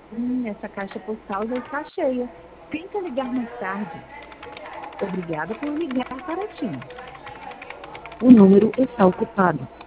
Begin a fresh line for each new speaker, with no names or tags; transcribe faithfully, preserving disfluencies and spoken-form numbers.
Hum, essa caixa postal já está cheia. Tenta ligar mais tarde. Obrigada por ligar para a T I M.
O número está ocupado.